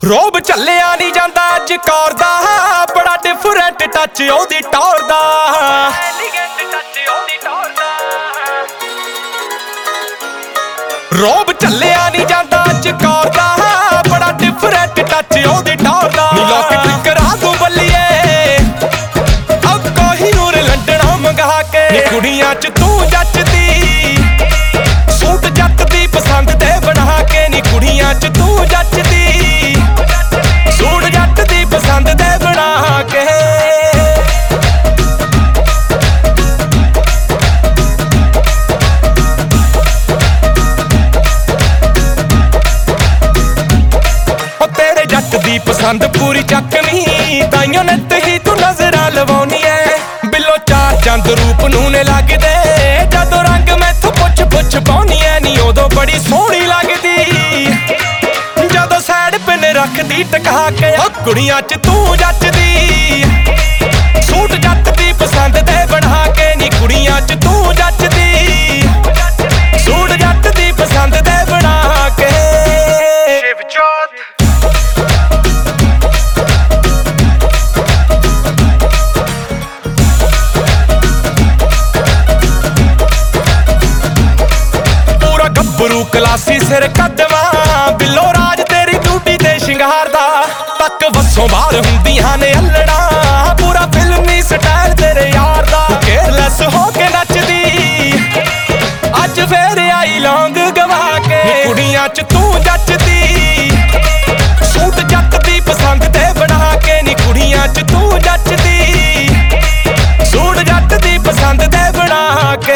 ਰੋਬ ਝੱਲਿਆ ਨਹੀਂ ਜਾਂਦਾ ਅੱਜ ਕੌਰ ਦਾ, ਬੜਾ ਡਿਫਰੈਂਟ ਟੱਚ ਉਹਦੀ ਟੌਰ ਦਾ। ਰੋਬ ਝੱਲਿਆ ਨਹੀਂ ਜਾਂਦਾ ਅੱਜ ਕੌਰ ਦਾ, ਬੜਾ ਡਿਫਰੈਂਟ ਟੱਚ ਉਹਦੀ ਟੌਰ ਦਾ। ਨੀ ਲੋਕ ਟਿਕਰਾ ਤੂੰ ਬੱਲੀਏ ਅਬ ਕੋਹੀਨੂਰ ਲੰਡਨੋਂ ਮੰਗਾ ਕੇ। ਨੀ ਕੁੜੀਆਂ ਚ ਤੂੰ ਜੱਚਦੀ, ਸੂਟ ਜੱਟ ਦੀ ਪਸੰਦ ਤੇ ਬਣਾ ਕੇ। ਨੀ ਕੁੜੀਆਂ ਚ ਤੂੰ ਜੱਚਦੀ, ਸੂਟ ਜੱਟ ਦੀ ਪਸੰਦ ਤੇ ਬਣਾ ਕੇ। ਉਹ ਤੇਰੇ ਜੱਟ ਦੀ ਪਸੰਦ ਪੂਰੀ ਚੱਕਵੀਂ, ਤਾਈਓ ਨਿੱਤ ਹੀ ਤੂੰ ਨਜ਼ਰਾਂ ਲਵਾਉਣੀ ਐ। ਬਿੱਲੋ ਚਾਰ ਚੰਦ ਰੂਪ ਨੂੰ ਨੇ ਲੱਗਦੇ, ਜਦੋਂ ਰੰਗ ਮੈਥੋਂ ਪੁੱਛ ਪੁੱਛ ਪਾਉਣੀ ਐ। ਨੀ ਉਦੋਂ ਬੜੀ ਸੋਹਣੀ ਲੱਗਦੀ, ਜਦੋਂ ਸੈਡ ਪਿੰਨ ਰੱਖਦੀ ਟਕਾ ਕੇ। ਉਹ ਕੁੜੀਆਂ ਚ ਤੂੰ ਜੱਚਦੀ, ਸੂਟ ਜੱਟ ਦੀ ਪਸੰਦ ਤੇ ਬਣਾ ਕੇ। ਨੀ ਕੁੜੀਆਂ ਚ ਤੂੰ ਜੱਚਦੀ, ਸੂਟ ਜੱਟ ਦੀ ਪਸੰਦ ਤੇ ਬਣਾ ਕੇ। ਪੂਰਾ ਗੱਭਰੂ ਕਲਾਸੀ ਸਿਰ ਕੱਦਵਾ, ਬਿੱਲੋ ਰਾਜ ਤੇਰੀ ਡਿਊਟੀ ਤੇ ਸ਼ਿੰਗਾਰ ਦਾ। ਤੱਕ ਵੱਸੋਂ ਬਾਹਰ ਹੁੰਦੀਆਂ ਨੇ ਅਲੜਾਂ, ਪੂਰਾ ਫਿਲਮੀ ਸਟਾਈਲ ਤੇਰੇ ਯਾਰ ਦਾ। ਕੇਅਰਲੈਸ ਹੋ ਕੇ ਨੱਚਦੀ, ਅੱਜ ਫੇਰ ਆਈ ਲੌਂਗ ਗਵਾ ਕੇ। ਕੁੜੀਆਂ ਚ ਤੂੰ ਜੱਚਦੀ, ਸੂਟ ਜੱਟ ਦੀ ਪਸੰਦ ਤੇ ਬਣਾ ਕੇ। ਨੀ ਕੁੜੀਆਂ ਚ ਤੂੰ ਜੱਚਦੀ, ਸੂਟ ਜੱਟ ਦੀ ਪਸੰਦ ਤੇ ਬਣਾ ਕੇ।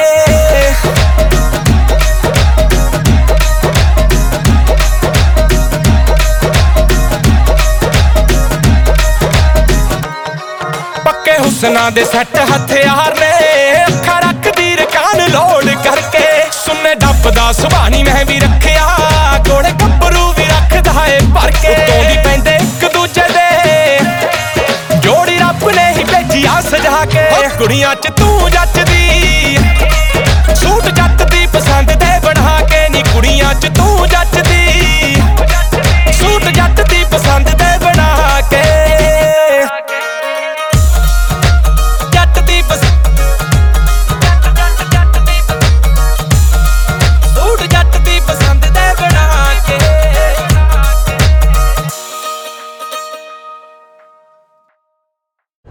ਪੱਕੇ ਹੁਸਨਾਂ ਦੇ ਸੈੱਟ ਹਥਿਆਰ ਨੇ, ਅੱਖਾਂ ਰੱਖਦੀ ਰਕਾਨ ਲੋਡ ਕਰਕੇ। ਸੁਣਨੇ ਡੱਬ ਦਾ ਸੁਭਾਣੀ ਮੈਂ ਵੀ ਰੱਖਿਆ, ਕੋਲੇ ਗੱਭਰੂ ਵੀ ਰੱਖਦਾ ਏ ਭਰ ਕੇ। ਉੱਤੋਂ ਦੀ ਪੈਂਦੇ ਇੱਕ ਦੂਜੇ ਦੇ, ਜੋੜੀ ਰੱਬ ਨੇ ਹੀ ਭੇਜੀ ਆ ਸਜਾ ਕੇ। ਕੁੜੀਆਂ ਚ ਤੂੰ ਜੱਚਦੀ,